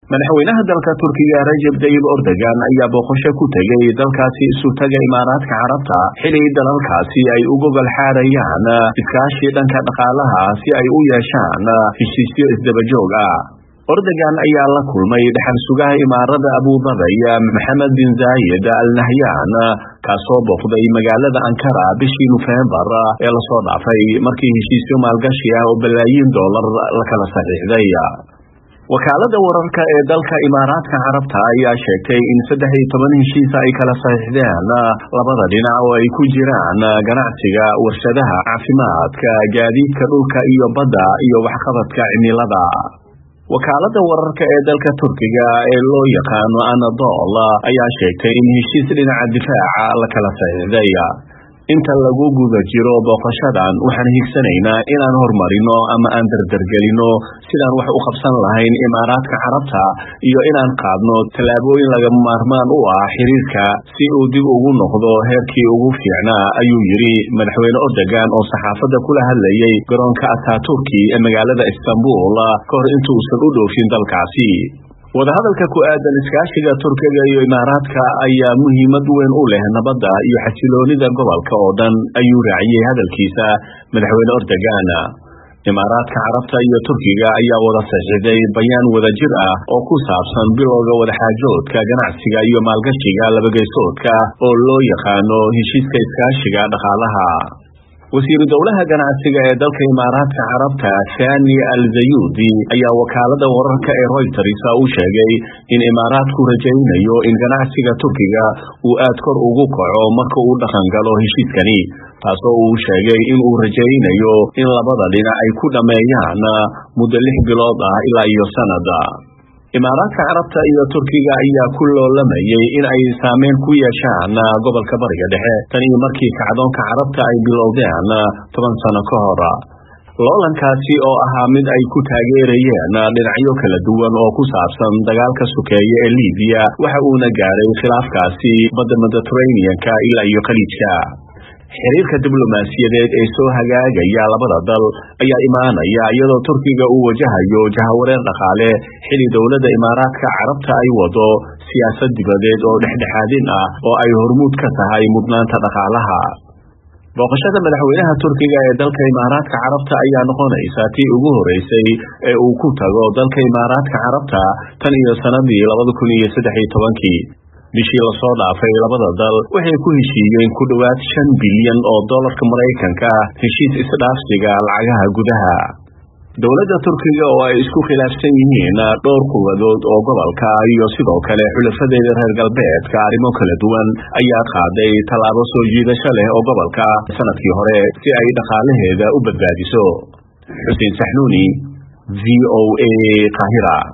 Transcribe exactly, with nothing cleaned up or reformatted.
madaxweynaha dalka Turkiga Recep Tayyip Erdogan ayaa booqasho ku tagay dalkaasi isu taga Imaaraadka Carabta xilli dalalkaasi ay ugu galxaarayaan iskaashi dhanka dhaqaalaha si ay u yeeshaan heshiisyo isdaba joog ah. Erdogan ayaa la kulmay dhaxal sugaha Imaarada Abu Dhabi Mohammed bin Zayed Al Nahyan kaasoo booqday magaalada Ankara bishii November ee la soo dhaafay markii heshiisyo maalgashi ah oo balaayiin dollar la kala saxiixday. wakaalada wararka ee dalka Imaaraadka Carabta ayaa sheegtay in saddex iyo toban heshiis ay kala saxiixdeen labada dhinac oo ay ku jiraan ganacsiga, warshadaha, caafimaadka, gaadiidka dhulka iyo badda iyo waxqabadka cimilada. wakaalada wararka ee dalka Turkiga ee loo yaqaano Anadolu ayaa sheegtay in heshiis dhinaca difaaca la kala saxiixday. inta lagu guda jiro booqashadan waxaan higsanaynaa inaan horumarino ama aan dardargelino sidaan wax u qabsan lahayn Imaaraadka Carabta iyo inaan qaadno tallaabooyin lagama maarmaan u ah xiriirka si uu dib ugu noqdo heerkii ugu fiicnaa, ayuu yiri madaxweyne Erdogan oo saxaafadda kula hadlayay garoonka Atatürk ee magaalada Istanbul kahor intuusan u dhoofin dalkaasi. wadahadalka ku aadan iskaashiga Turkiga iyo Imaaraadka ayaa muhiimad weyn u leh nabadda iyo xasiloonida gobolka oo dhan, ayuu raaciyay hadalkiisa madaxweyne Erdogan. Imaaraadka Carabta iyo Turkiga ayaa wada saxiixday bayaan wadajir ah oo ku saabsan bilowga wadaxaajoodka ganacsiga iyo maalgashiga labageysoodka oo loo yaqaano heshiiska iskaashiga dhaqaalaha. wasiiru dowlaha ganacsiga ee dalka Imaaraadka Carabta Thani Al Zayudi ayaa wakaalada wararka ee Reuters u sheegay in Imaaraadku rajaynayo in ganacsiga Turkiga uu aad kor ugu kaco marka uu dhaqan galo heshiiskani, taasoo uu sheegay in uu rajaynayo in labada dhinac ay ku dhameeyaan muddo lix bilood ah ilaa iyo sanada. Imaaraadka Carabta iyo Turkiga ayaa ku loolamayay in ay saameyn ku yeeshaan gobolka Bariga Dhexe tan iyo markii kacdoonka Carabta ay bilowdeen toban sano ka hor. loolankaasi oo ahaa mid ay ku taageerayeen dhinacyo kala duwan oo ku saabsan dagaalka sukeeye ee Liibiya waxa uuna gaaray khilaafkaasi badda Mediterranean-ka ilaa iyo Khaliijka. xiriirka diblomaasiyadeed ee soo hagaagaya labada dal ayaa imaanaya iyadoo Turkiga uu wajahayo jahawareer dhaqaale xilli dowladda Imaaraadka Carabta ay wado siyaasad dibadeed oo dhexdhexaadin ah oo ay hormuud ka tahay mudnaanta dhaqaalaha. booqashada madaxweynaha Turkiga ee dalka Imaaraadka Carabta ayaa noqonaysa tii ugu horeysay ee uu ku tago dalka Imaaraadka Carabta tan iyo sanadii labada kun iyo saddex iyo tobankii. bishii la soo dhaafay labada dal waxay ku heshiiyeen ku dhawaad shan bilyan oo dollarka Mareykanka heshiis isdhaafsiga lacagaha gudaha. dowladda Turkiga oo ay isku khilaafsan yihiin dhowr quwadood oo gobolka iyo sidoo kale xulafadeeda reer galbeedka arrimo kala duwan ayaa qaaday tallaabo soo jiidasho leh oo gobolka sanadkii hore si ay dhaqaalaheeda u badbaadiso. Xuseen Saxnuuni, V O A Qaahira.